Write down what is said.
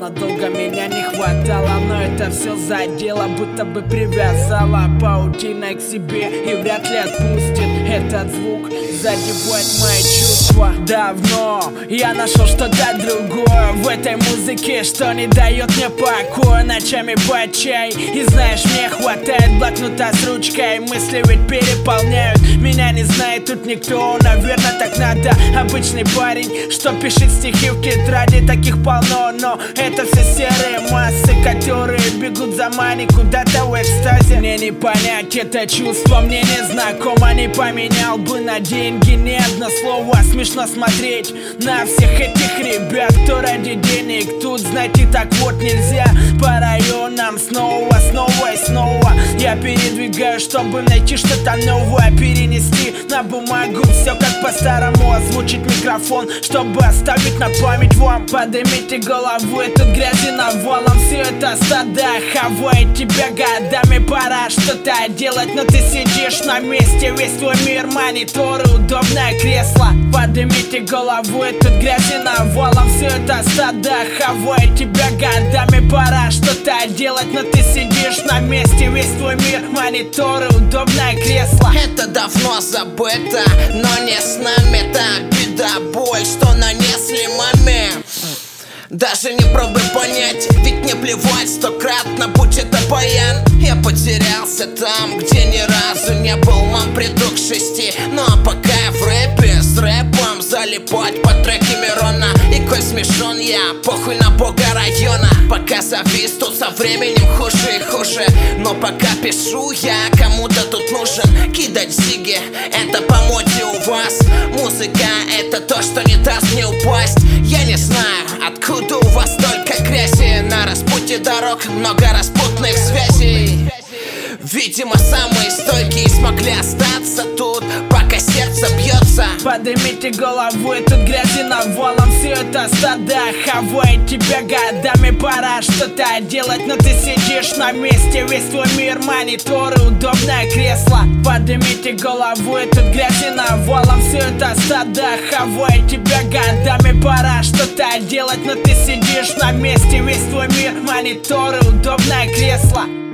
надолго меня не хватало, но это все задело, будто бы привязала паутиной к себе и вряд ли отпустит. Этот звук задевает мои чувства. Давно я нашел что-то другое в этой музыке, что не дает мне покоя ночами по чай. И знаешь, мне хватает блокнота с ручкой, мысли ведь переполняют меня, не знает тут никто. Наверное, так надо. Обычный парень, что пишет стихи в тетради, таких полно. Но это все серые массы, которые бегут за мани куда-то в экстазе. Мне не понять это чувство, мне не знакомо. Не поменял бы на деньги ни одно слово. Смешно смотреть на всех этих ребят, кто ради денег тут, знаете, так вот нельзя. По районам снова и снова я передвигаю, чтобы найти что-то новое, перенести на бумагу все как по-старому, озвучить микрофон, чтобы оставить на память вам. Поднимите голову, тут грязи навалом, все это стадо хавает тебя годами. Пора что-то делать, но ты сидишь на месте. Весь твой мир мониторы, удобное кресло. Поднимите голову, тут грязи навалом, все это стадо хавает тебя годами. Пора что-то делать, но ты сидишь на месте. Весь твой мир мониторы, удобное кресло. Это давно забыто, но не с нами. Это беда, боль, что нанесли маме. Даже не пробуй понять, ведь не плевать, стократно будь это баян. Я потерялся там, где ни разу не был, мам, приду к 6. Ну а пока я в рэпе, с рэпом залипать под треки Мирона. И коль смешон я, похуй на бога района. Пока завис, тут со временем хуже и хуже. Но пока пишу я, кому-то тут нужен кидать зиги. Это по моде у вас. Музыка это то, что не даст мне упасть. Я не знаю, откуда у вас столько грязи. На распутье дорог много распутных связей. Видимо, самые стойкие смогли остаться тут, пока сердце бьется. Поднимите голову, тут грязи навалом, все это стадо хавает тебя годами. Пора что-то делать, но ты сидишь на месте. Весь твой мир мониторы, удобное кресло. Поднимите голову, тут грязи навалом, все это стадо хавает тебя годами. Пора что-то делать, но ты сидишь на месте. Весь твой мир мониторы, удобное кресло.